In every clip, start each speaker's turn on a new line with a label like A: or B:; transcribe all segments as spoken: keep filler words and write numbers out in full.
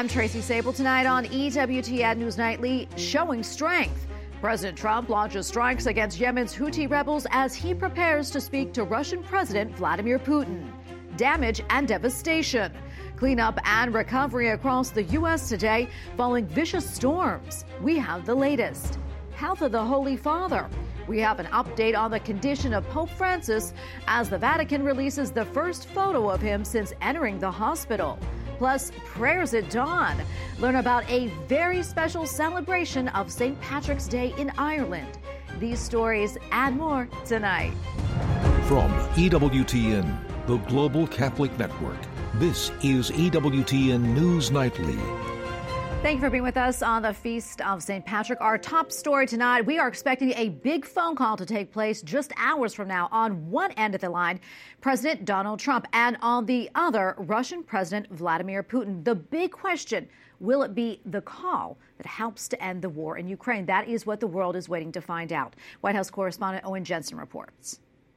A: I'm Tracy Sable tonight on E W T N News Nightly, showing strength. President Trump launches strikes against Yemen's Houthi rebels as he prepares to speak to Russian President Vladimir Putin. Damage and devastation. Cleanup and recovery across the U S today following vicious storms. We have the latest. Health of the Holy Father. We have an update on the condition of Pope Francis as the Vatican releases the first photo of him since entering the hospital. Plus, prayers at dawn. Learn about a very special celebration of Saint Patrick's Day in Ireland. These stories and more tonight.
B: From E W T N, the Global Catholic Network, this is E W T N News Nightly.
A: Thank you for being with us on the Feast of Saint Patrick. Our top story tonight, we are expecting a big phone call to take place just hours from now. On one end of the line, President Donald Trump, and on the other, Russian President Vladimir Putin. The big question, will it be the call that helps to end the war in Ukraine? That is what the world is waiting to find out. White House correspondent Owen Jensen reports.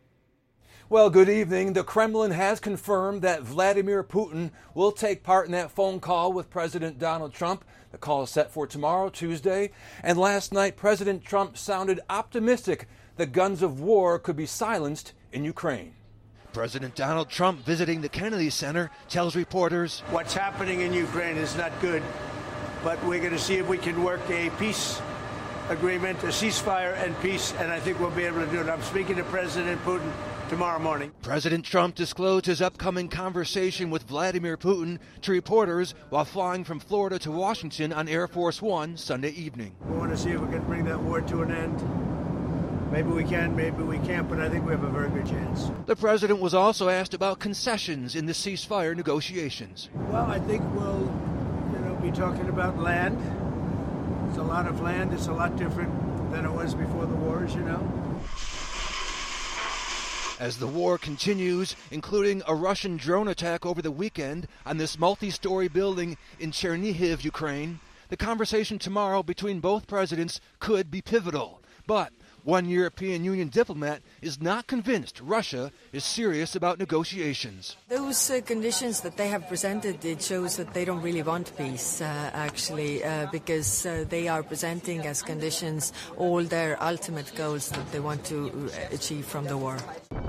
C: Well, good evening. The Kremlin has confirmed that Vladimir Putin will take part in that phone call with President Donald Trump. The call is set for tomorrow, Tuesday. And last night, President Trump sounded optimistic the guns of war could be silenced in Ukraine.
D: President Donald Trump visiting the Kennedy Center tells reporters,
E: "What's happening in Ukraine is not good, but we're going to see if we can work a peace agreement, a ceasefire and peace, and I think we'll be able to do it." I'm speaking to President Putin tomorrow morning.
D: President Trump disclosed his upcoming conversation with Vladimir Putin to reporters while flying from Florida to Washington on Air Force One Sunday evening.
E: We want to see if we can bring that war to an end. Maybe we can, maybe we can't, but I think we have a very good chance.
D: The president was also asked about concessions in the ceasefire negotiations.
E: Well, I think we'll, you know, be talking about land. It's a lot of land. It's a lot different than it was before the war, as you know.
D: As the war continues, including a Russian drone attack over the weekend on this multi-story building in Chernihiv, Ukraine, the conversation tomorrow between both presidents could be pivotal. But one European Union diplomat is not convinced Russia is serious about negotiations.
F: Those uh, conditions that they have presented, it shows that they don't really want peace, uh, actually, uh, because uh, they are presenting as conditions all their ultimate goals that they want to achieve from the war.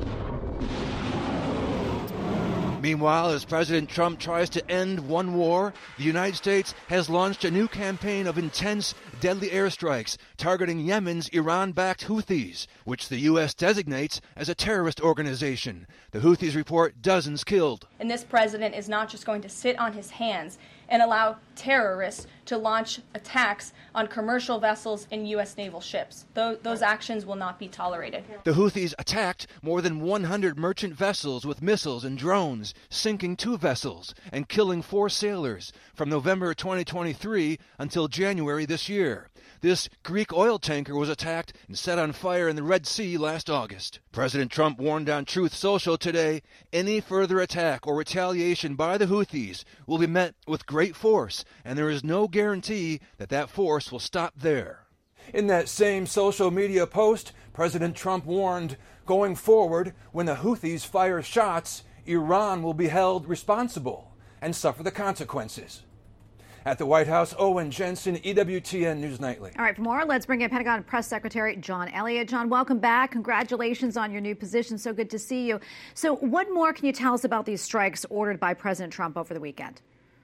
D: Meanwhile, as President Trump tries to end one war, the United States has launched a new campaign of intense, deadly airstrikes targeting Yemen's Iran-backed Houthis, which the U S designates as a terrorist organization. The Houthis report dozens killed.
G: And this president is not just going to sit on his hands and allow terrorists to launch attacks on commercial vessels and U S naval ships. Those, those actions will not be tolerated.
D: The Houthis attacked more than one hundred merchant vessels with missiles and drones, sinking two vessels and killing four sailors from November twenty twenty-three until January this year. This Greek oil tanker was attacked and set on fire in the Red Sea last August. President Trump warned on Truth Social today, any further attack or retaliation by the Houthis will be met with great force, and there is no guarantee that that force will stop there.
C: In that same social media post, President Trump warned, going forward, when the Houthis fire shots, Iran will be held responsible and suffer the consequences. At the White House, Owen Jensen, E W T N News Nightly.
A: All right, for more, let's bring in Pentagon Press Secretary John Elliott. John, welcome back. Congratulations on your new position. So good to see you. So what more can you tell us about these strikes ordered by President Trump over the weekend?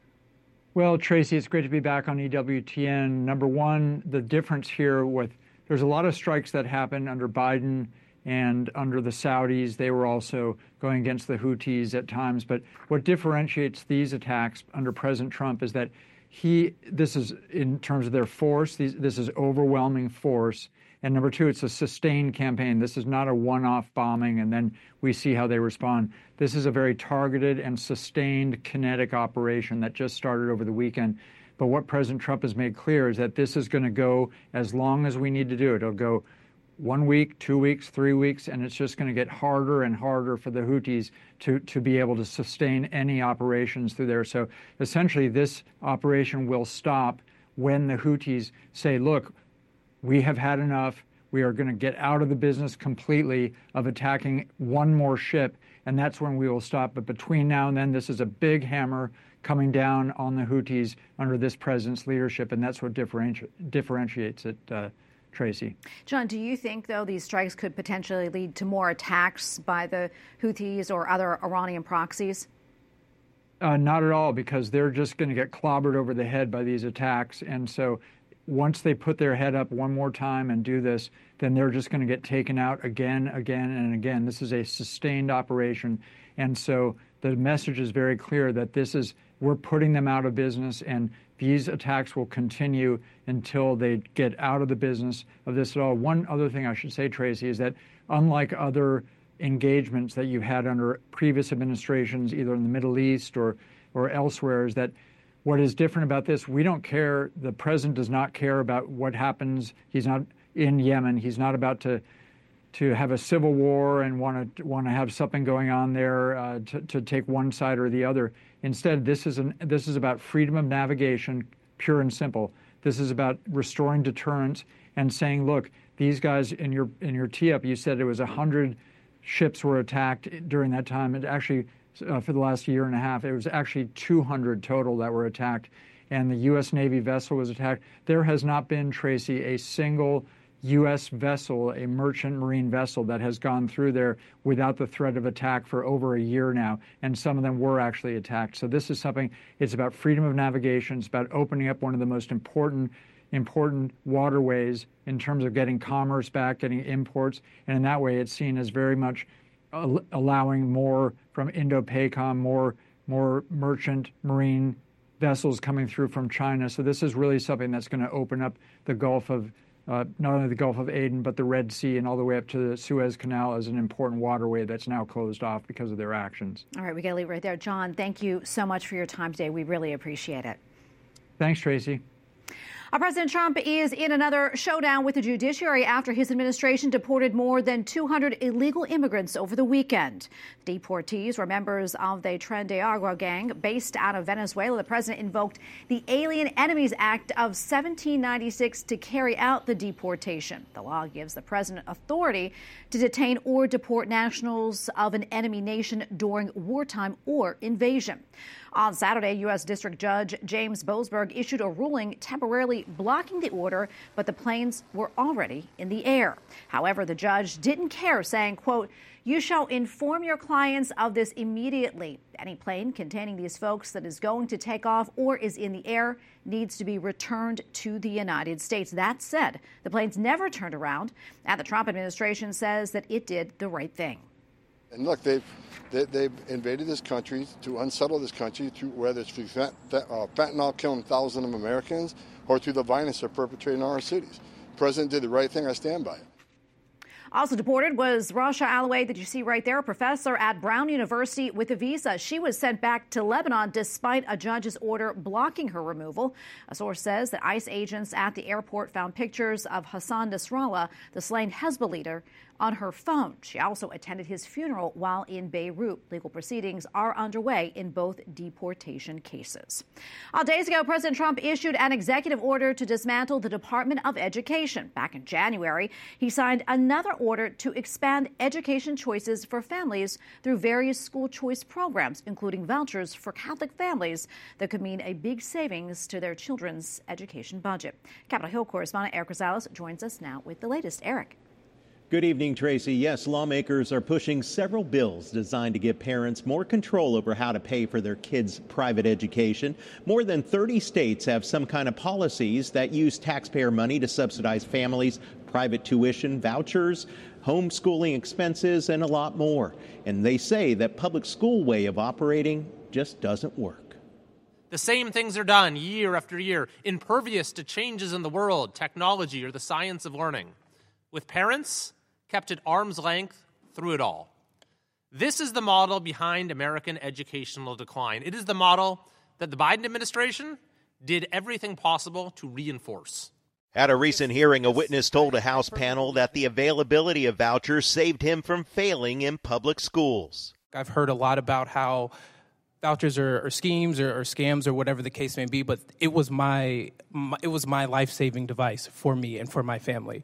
H: Well, Tracy, it's great to be back on E W T N. Number one, the difference here with there's a lot of strikes that happened under Biden and under the Saudis. They were also going against the Houthis at times. But what differentiates these attacks under President Trump is that He, this is in terms of their force, these, this is overwhelming force. And number two, it's a sustained campaign. This is not a one-off bombing and then we see how they respond. This is a very targeted and sustained kinetic operation that just started over the weekend. But what President Trump has made clear is that this is going to go as long as we need to do it. It'll go one week, two weeks, three weeks, and it's just going to get harder and harder for the Houthis to, to be able to sustain any operations through there. So essentially, this operation will stop when the Houthis say, look, we have had enough. We are going to get out of the business completely of attacking one more ship. and that's when we will stop. But between now and then, this is a big hammer coming down on the Houthis under this president's leadership, and that's what differenti- differentiates it, uh, Tracy.
A: John, do you think, though, these strikes could potentially lead to more attacks by the Houthis or other Iranian proxies?
H: Uh, not at all, because they're just going to get clobbered over the head by these attacks. And so once they put their head up one more time and do this, then they're just going to get taken out again, again, and again. This is a sustained operation. And so the message is very clear that this is, we're putting them out of business, and these attacks will continue until they get out of the business of this at all. One other thing I should say, Tracy, is that unlike other engagements that you've had under previous administrations, either in the Middle East or, or elsewhere, is that what is different about this, we don't care, the president does not care about what happens. He's not in Yemen. He's not about to to have a civil war and want to want to have something going on there uh, to, to take one side or the other. Instead, this is an this is about freedom of navigation, pure and simple. This is about restoring deterrence and saying, look, these guys in your in your tee-up, you said it was one hundred ships were attacked during that time. It actually, uh, for the last year and a half, it was actually two hundred total that were attacked, and the U S Navy vessel was attacked. There has not been, Tracy, a single U S vessel, a merchant marine vessel, that has gone through there without the threat of attack for over a year now, and some of them were actually attacked. So this is something, it's about freedom of navigation, it's about opening up one of the most important important waterways in terms of getting commerce back, getting imports, and in that way it's seen as very much al- allowing more from Indo-PACOM, more, more merchant marine vessels coming through from China. So this is really something that's going to open up the Gulf of Uh, not only the Gulf of Aden, but the Red Sea and all the way up to the Suez Canal as an important waterway that's now closed off because of their actions.
A: All right, we got to leave it right there. John, thank you so much for your time today. We really appreciate it.
H: Thanks, Tracy.
A: Our President Trump is in another showdown with the judiciary after his administration deported more than two hundred illegal immigrants over the weekend. Deportees were members of the Tren de Aragua gang based out of Venezuela. The president invoked the Alien Enemies Act of seventeen ninety-six to carry out the deportation. The law gives the president authority to detain or deport nationals of an enemy nation during wartime or invasion. On Saturday, U S District Judge James Boasberg issued a ruling temporarily blocking the order, but the planes were already in the air. However, the judge didn't care, saying, quote, "You shall inform your clients of this immediately. Any plane containing these folks that is going to take off or is in the air needs to be returned to the United States." That said, the planes never turned around, and the Trump administration says that it did the right thing.
I: And look, they've, they, they've invaded this country to unsettle this country, through, whether it's through fent, uh, fentanyl killing thousands of Americans or through the violence they're perpetrating in our cities. The president did the right thing. I stand by it.
A: Also deported was Rasha Alaway, that you see right there, a professor at Brown University with a visa. She was sent back to Lebanon despite a judge's order blocking her removal. A source says that ICE agents at the airport found pictures of Hassan Nasrallah, the slain Hezbollah leader, on her phone. She also attended his funeral while in Beirut. Legal proceedings are underway in both deportation cases. Uh, days ago, President Trump issued an executive order to dismantle the Department of Education. Back in January, he signed another order to expand education choices for families through various school choice programs, including vouchers for Catholic families that could mean a big savings to their children's education budget. Capitol Hill correspondent Eric Rosales joins us now with the latest. Eric.
J: Good evening, Tracy. Yes, lawmakers are pushing several bills designed to give parents more control over how to pay for their kids' private education. More than thirty states have some kind of policies that use taxpayer money to subsidize families' private tuition, vouchers, homeschooling expenses, and a lot more. And they say that public school way of operating just doesn't work.
K: The same things are done year after year, impervious to changes in the world, technology, or the science of learning, with parents kept at arm's length through it all. This is the model behind American educational decline. It is the model that the Biden administration did everything possible to reinforce.
J: At a recent hearing, a witness told a House panel that the availability of vouchers saved him from failing in public schools.
L: I've heard a lot about how vouchers are, are schemes or, or scams or whatever the case may be, but it was my, my it was my life-saving device for me and for my family.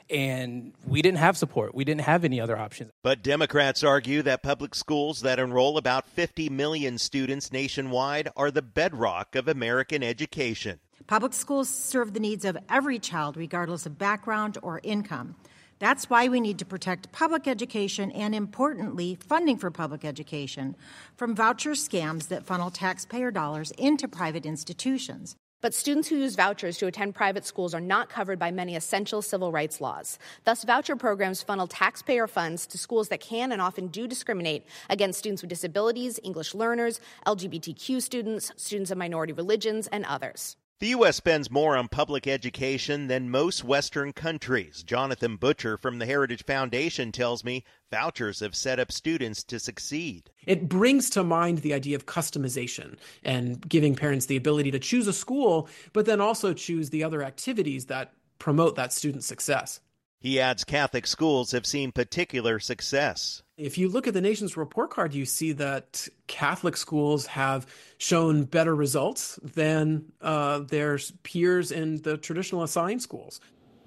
L: And we didn't have support. We didn't have any other options.
J: But Democrats argue that public schools that enroll about fifty million students nationwide are the bedrock of American education.
M: Public schools serve the needs of every child, regardless of background or income. That's why we need to protect public education and, importantly, funding for public education from voucher scams that funnel taxpayer dollars into private institutions.
N: But students who use vouchers to attend private schools are not covered by many essential civil rights laws. Thus, voucher programs funnel taxpayer funds to schools that can and often do discriminate against students with disabilities, English learners, L G B T Q students, students of minority religions, and others.
J: The U S spends more on public education than most Western countries. Jonathan Butcher from the Heritage Foundation tells me vouchers have set up students to succeed.
O: It brings to mind the idea of customization and giving parents the ability to choose a school, but then also choose the other activities that promote that student's success.
J: He adds Catholic schools have seen particular success.
O: If you look at the nation's report card, you see that Catholic schools have shown better results than uh, their peers in the traditional assigned schools.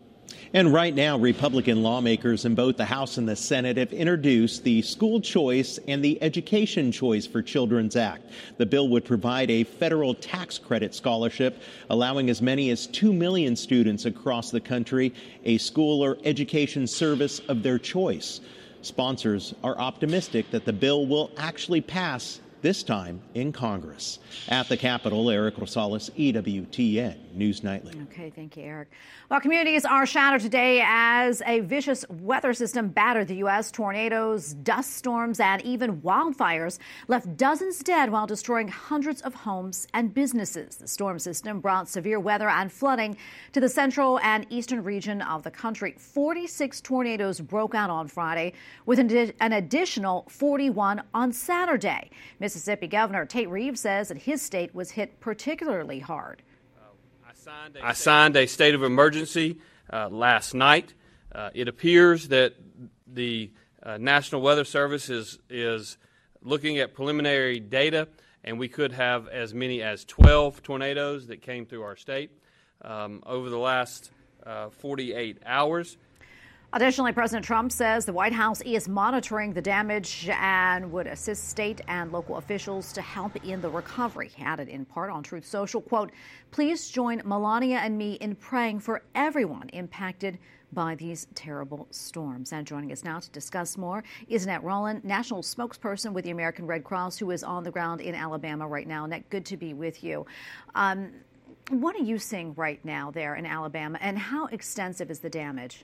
J: And right now, Republican lawmakers in both the House and the Senate have introduced the School Choice and the Education Choice for Children's Act. The bill would provide a federal tax credit scholarship, allowing as many as two million students across the country a school or education service of their choice. Sponsors are optimistic that the bill will actually pass this time in Congress. At the Capitol, Eric Rosales, E W T N News Nightly.
A: Okay, thank you, Eric. Well, communities are shattered today as a vicious weather system battered the U S Tornadoes, dust storms, and even wildfires left dozens dead while destroying hundreds of homes and businesses. The storm system brought severe weather and flooding to the central and eastern region of the country. forty-six tornadoes broke out on Friday, with an, an additional forty-one on Saturday. Mississippi Governor Tate Reeves says that his state was hit particularly hard.
P: I signed a state of emergency uh, last night. Uh, it appears that the uh, National Weather Service is, is looking at preliminary data, and we could have as many as twelve tornadoes that came through our state um, over the last uh, forty-eight hours.
A: Additionally, President Trump says the White House is monitoring the damage and would assist state and local officials to help in the recovery. He added in part on Truth Social, quote, "Please join Melania and me in praying for everyone impacted by these terrible storms." And joining us now to discuss more is Annette Rowland, national spokesperson with the American Red Cross, who is on the ground in Alabama right now. Annette, good to be with you. Um, what are you seeing right now there in Alabama, and how extensive is the damage?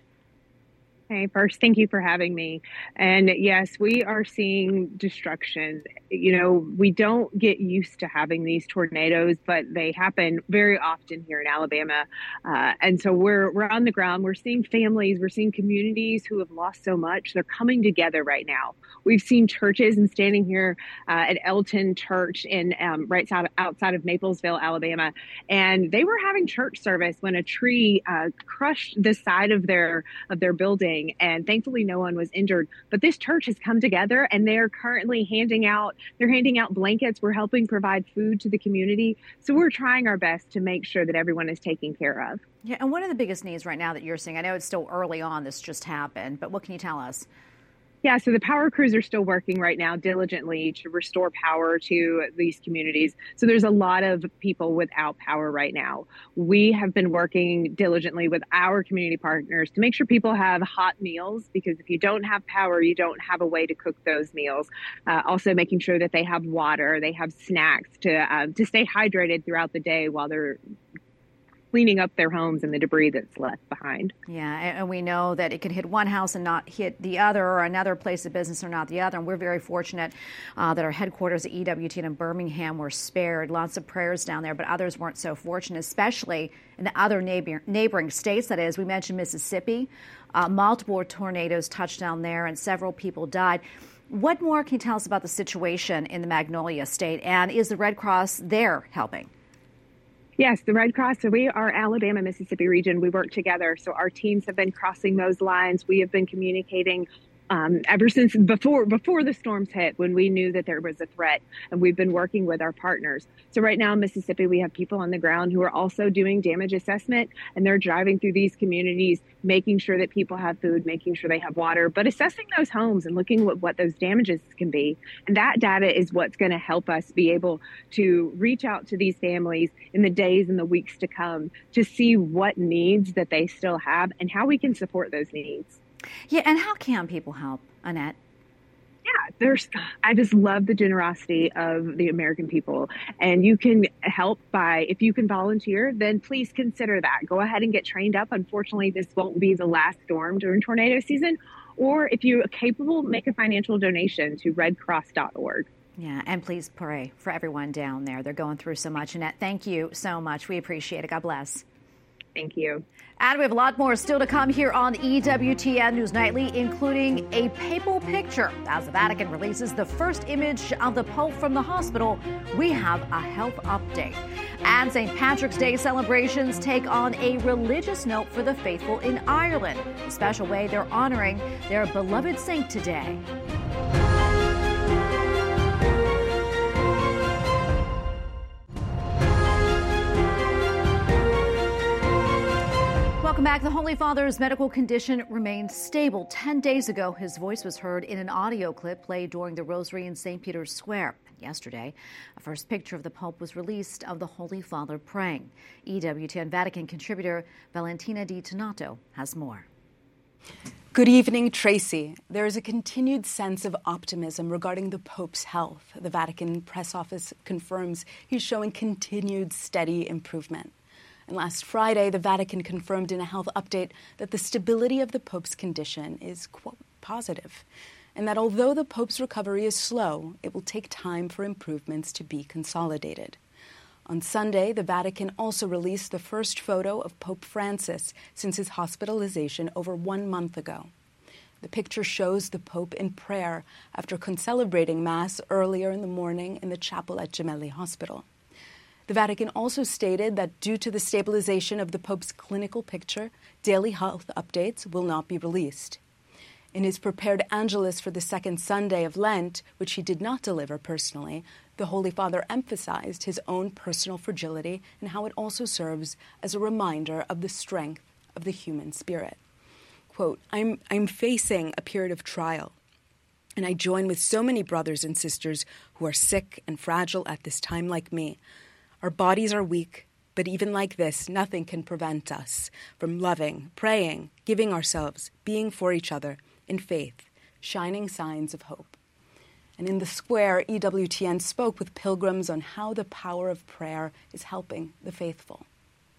Q: Hey, first, thank you for having me. And yes, we are seeing destruction. You know, we don't get used to having these tornadoes, but they happen very often here in Alabama. Uh, and so we're we're on the ground. We're seeing families. We're seeing communities who have lost so much. They're coming together right now. We've seen churches, and standing here uh, at Elton Church in um, right outside, outside of Maplesville, Alabama, and they were having church service when a tree uh, crushed the side of their of their building. And thankfully, no one was injured. But this church has come together, and they're currently handing out, they're handing out blankets. We're helping provide food to the community. So we're trying our best to make sure that everyone is taken care of.
A: Yeah, and what are the biggest needs right now that you're seeing? I know it's still early on, this just happened, but what can you tell us?
Q: Yeah, so the power crews are still working right now diligently to restore power to these communities. So there's a lot of people without power right now. We have been working diligently with our community partners to make sure people have hot meals, because if you don't have power, you don't have a way to cook those meals. Uh, also making sure that they have water, they have snacks to uh, to stay hydrated throughout the day while they're cleaning up their homes and the debris that's left behind.
A: Yeah, and we know that it could hit one house and not hit the other, or another place of business or not the other. And we're very fortunate uh, that our headquarters at E W T N in Birmingham were spared. Lots of prayers down there, but others weren't so fortunate, especially in the other neighbor, neighboring states. That is, we mentioned Mississippi. Uh, multiple tornadoes touched down there, and several people died. What more can you tell us about the situation in the Magnolia State, and is the Red Cross there helping?
Q: Yes, the Red Cross. So we are Alabama, Mississippi region. We work together. So our teams have been crossing those lines. We have been communicating Um, ever since before before the storms hit, when we knew that there was a threat, and we've been working with our partners. So right now in Mississippi, we have people on the ground who are also doing damage assessment, and they're driving through these communities, making sure that people have food, making sure they have water, but assessing those homes and looking at what those damages can be. And that data is what's going to help us be able to reach out to these families in the days and the weeks to come to see what needs that they still have and how we can support those needs.
A: Yeah, and how can people help, Annette?
Q: Yeah, there's, I just love the generosity of the American people. And you can help by, if you can volunteer, then please consider that. Go ahead and get trained up. Unfortunately, this won't be the last storm during tornado season. Or if you're capable, make a financial donation to red cross dot org.
A: Yeah, and please pray for everyone down there. They're going through so much. Annette, thank you so much. We appreciate it. God bless.
Q: Thank you.
A: And we have a lot more still to come here on E W T N News Nightly, including a papal picture. As the Vatican releases the first image of the Pope from the hospital, we have a health update. And Saint Patrick's Day celebrations take on a religious note for the faithful in Ireland, a special way they're honoring their beloved saint today. Welcome back. The Holy Father's medical condition remains stable. Ten days ago, his voice was heard in an audio clip played during the Rosary in Saint Peter's Square. Yesterday, a first picture of the Pope was released of the Holy Father praying. E W T N Vatican contributor Valentina Di Donato has more.
R: Good evening, Tracy. There is a continued sense of optimism regarding the Pope's health. The Vatican press office confirms he's showing continued steady improvement. And last Friday, the Vatican confirmed in a health update that the stability of the Pope's condition is, quote, positive, and that although the Pope's recovery is slow, it will take time for improvements to be consolidated. On Sunday, the Vatican also released the first photo of Pope Francis since his hospitalization over one month ago. The picture shows the Pope in prayer after concelebrating Mass earlier in the morning in the chapel at Gemelli Hospital. The Vatican also stated that due to the stabilization of the Pope's clinical picture, daily health updates will not be released. In his prepared Angelus for the second Sunday of Lent, which he did not deliver personally, the Holy Father emphasized his own personal fragility and how it also serves as a reminder of the strength of the human spirit. Quote, I'm, I'm facing a period of trial, and I join with so many brothers and sisters who are sick and fragile at this time like me. Our bodies are weak, but even like this, nothing can prevent us from loving, praying, giving ourselves, being for each other in faith, shining signs of hope. And in the square, E W T N spoke with pilgrims on how the power of prayer is helping the faithful.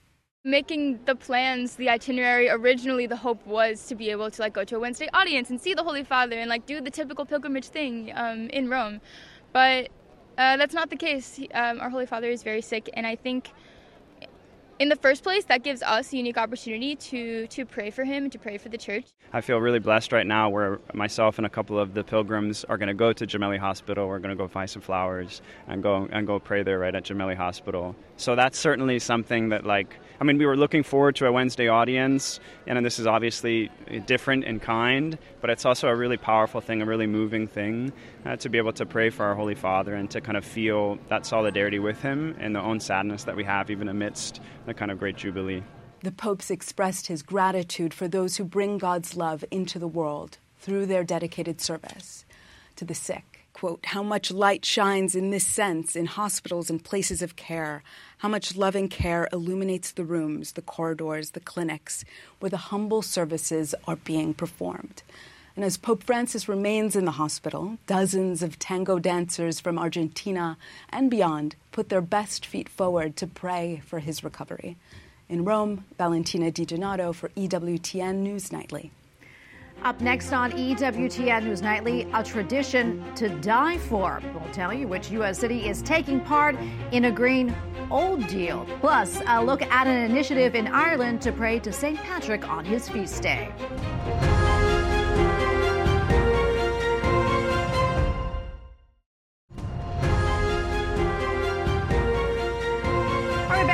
S: Making the plans, the itinerary, originally the hope was to be able to like go to a Wednesday audience and see the Holy Father and like do the typical pilgrimage thing um, in Rome. But Uh, that's not the case. He, um, our Holy Father is very sick, and I think in the first place, that gives us a unique opportunity to, to pray for him and to pray for the church.
T: I feel really blessed right now where myself and a couple of the pilgrims are going to go to Gemelli Hospital. We're going to go buy some flowers and go and go pray there right at Gemelli Hospital. So that's certainly something that, like, I mean, we were looking forward to a Wednesday audience, and this is obviously different in kind, but it's also a really powerful thing, a really moving thing, uh, to be able to pray for our Holy Father and to kind of feel that solidarity with him and the own sadness that we have even amidst the kind of great jubilee.
R: The Pope's expressed his gratitude for those who bring God's love into the world through their dedicated service to the sick. Quote, how much light shines in this sense in hospitals and places of care, how much loving care illuminates the rooms, the corridors, the clinics, where the humble services are being performed. And as Pope Francis remains in the hospital, dozens of tango dancers from Argentina and beyond put their best feet forward to pray for his recovery. In Rome, Valentina Di Donato for E W T N News Nightly.
A: Up next on E W T N News Nightly, a tradition to die for. We'll tell you which U S city is taking part in a Green Old Deal. Plus, a look at an initiative in Ireland to pray to Saint Patrick on his feast day.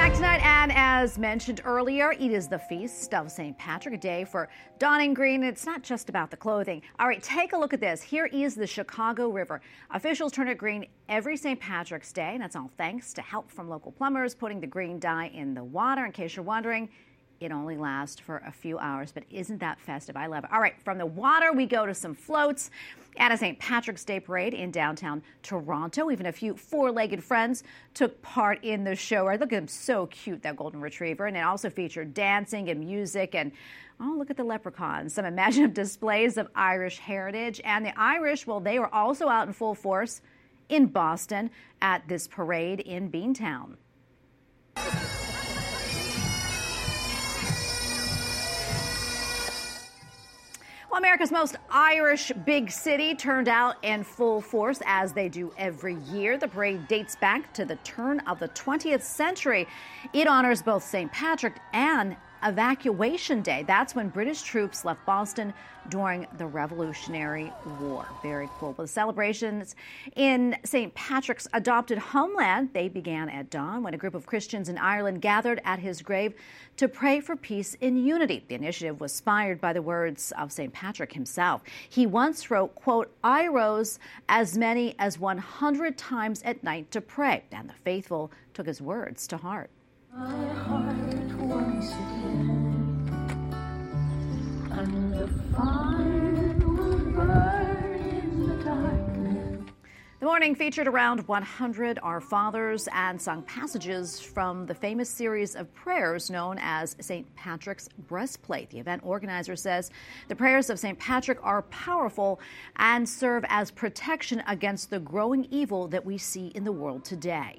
A: back tonight, and as mentioned earlier, it is the feast of Saint Patrick, a day for donning green. It's not just about the clothing. All right, take a look at this. Here is the Chicago River. Officials turn it green every Saint Patrick's Day, and that's all thanks to help from local plumbers putting the green dye in the water. In case you're wondering, it only lasts for a few hours, but isn't that festive? I love it. All right, from the water, we go to some floats at a Saint Patrick's Day parade in downtown Toronto. Even a few four-legged friends took part in the show. Look at them, so cute, that golden retriever. And it also featured dancing and music and, oh, look at the leprechauns. Some imaginative displays of Irish heritage. And the Irish, well, they were also out in full force in Boston at this parade in Beantown. Well, America's most Irish big city turned out in full force, as they do every year. The parade dates back to the turn of the twentieth century. It honors both Saint Patrick and Evacuation Day. That's when British troops left Boston during the Revolutionary War. Very cool. Well, the celebrations in Saint Patrick's adopted homeland, they began at dawn when a group of Christians in Ireland gathered at his grave to pray for peace and unity. The initiative was inspired by the words of Saint Patrick himself. He once wrote, quote, "I rose as many as one hundred times at night to pray," and the faithful took his words to heart. My heart once again, and the fire will burn in the darkness. The morning featured around one hundred Our Fathers and sung passages from the famous series of prayers known as Saint Patrick's Breastplate. The event organizer says the prayers of Saint Patrick are powerful and serve as protection against the growing evil that we see in the world today.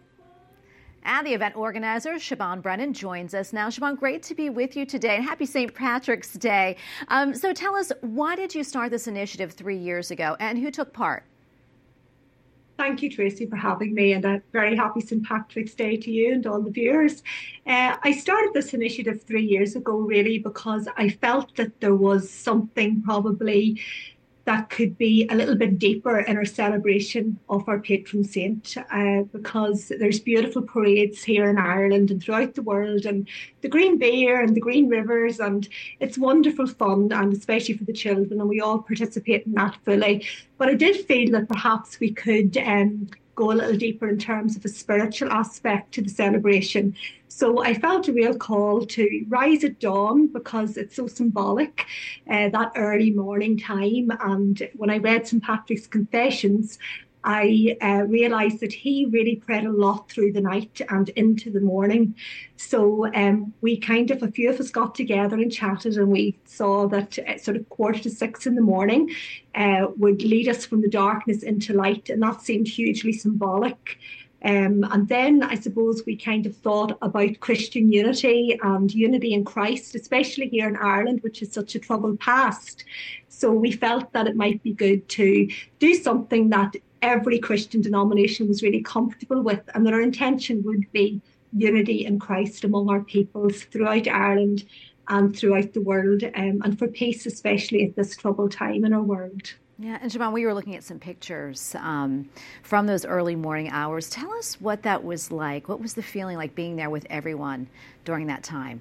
A: And the event organizer, Siobhan Brennan, joins us now. Siobhan, great to be with you today, and happy Saint Patrick's Day. Um, so tell us, why did you start this initiative three years ago, and who took part?
U: Thank you, Tracy, for having me, and a very happy Saint Patrick's Day to you and all the viewers. Uh, I started this initiative three years ago, really, because I felt that there was something probably that could be a little bit deeper in our celebration of our patron saint, uh, because there's beautiful parades here in Ireland and throughout the world, and the Green Beer and the Green Rivers, and it's wonderful fun, and especially for the children, and we all participate in that fully. But I did feel that perhaps we could um, go a little deeper in terms of a spiritual aspect to the celebration. So I felt a real call to rise at dawn, because it's so symbolic, uh, that early morning time. And when I read Saint Patrick's Confessions, I uh, realised that he really prayed a lot through the night and into the morning. So um, we kind of, a few of us got together and chatted, and we saw that uh, sort of quarter to six in the morning uh, would lead us from the darkness into light, and that seemed hugely symbolic. Um, and then I suppose we kind of thought about Christian unity and unity in Christ, especially here in Ireland, which is such a troubled past. So we felt that it might be good to do something that every Christian denomination was really comfortable with, and that our intention would be unity in Christ among our peoples throughout Ireland and throughout the world, um, and for peace, especially at this troubled time in our world.
A: Yeah, and Siobhan, we were looking at some pictures um, from those early morning hours. Tell us what that was like. What was the feeling like being there with everyone during that time?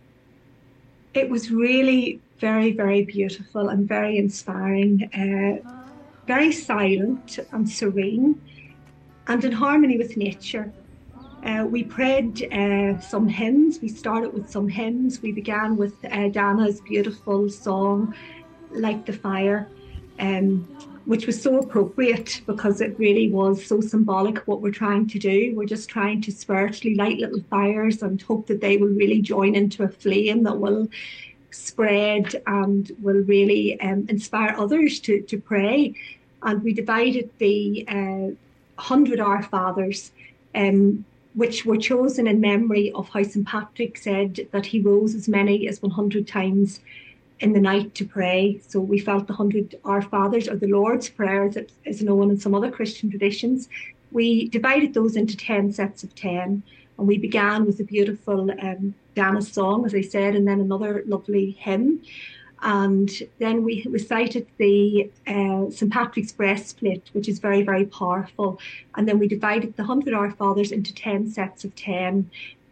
U: It was really very, very beautiful and very inspiring, uh, very silent and serene, and in harmony with nature. Uh, we prayed uh, some hymns. We started with some hymns. We began with uh, Dana's beautiful song, Light the Fire. Um, which was so appropriate, because it really was so symbolic of what we're trying to do. We're just trying to spiritually light little fires and hope that they will really join into a flame that will spread and will really um, inspire others to, to pray. And we divided the uh, one hundred Our Fathers, um, which were chosen in memory of how Saint Patrick said that he rose as many as one hundred times in the night to pray. So we felt the hundred Our Fathers, or the Lord's Prayer, as it is known in some other Christian traditions. We divided those into ten sets of ten, and we began with a beautiful um, Dana song, as I said, and then another lovely hymn. And then we recited the uh, Saint Patrick's Breastplate, which is very, very powerful. And then we divided the hundred Our Fathers into ten sets of ten,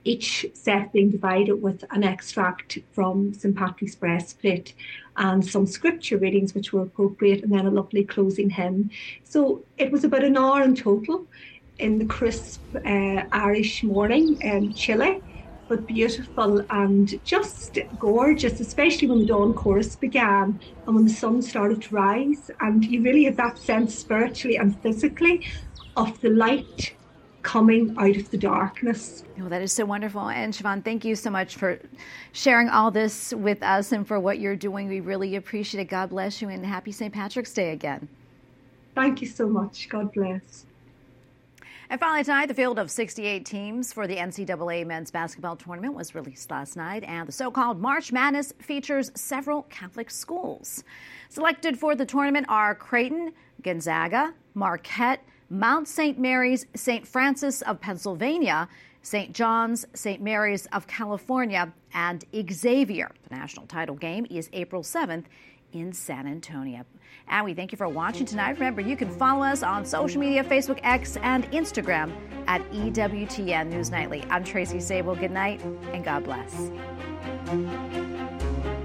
U: each set being divided with an extract from Saint Patrick's Breastplate and some scripture readings which were appropriate, and then a lovely closing hymn. So it was about an hour in total in the crisp uh, Irish morning, um, chilly, but beautiful and just gorgeous, especially when the dawn chorus began and when the sun started to rise. And you really had that sense spiritually and physically of the light coming out of the darkness.
A: Oh, that is so wonderful. And Siobhan, thank you so much for sharing all this with us and for what you're doing. We really appreciate it. God bless you, and happy Saint Patrick's Day again.
U: Thank you so much. God bless.
A: And finally tonight, the field of sixty-eight teams for the N C double A men's basketball tournament was released last night, and the so-called March Madness features several Catholic schools. Selected for the tournament are Creighton, Gonzaga, Marquette, Mount Saint Mary's, Saint Francis of Pennsylvania, Saint John's, Saint Mary's of California, and Xavier. The national title game is April seventh in San Antonio. And we thank you for watching tonight. Remember, you can follow us on social media, Facebook, X, and Instagram at E W T N News Nightly. I'm Tracy Sable. Good night, and God bless.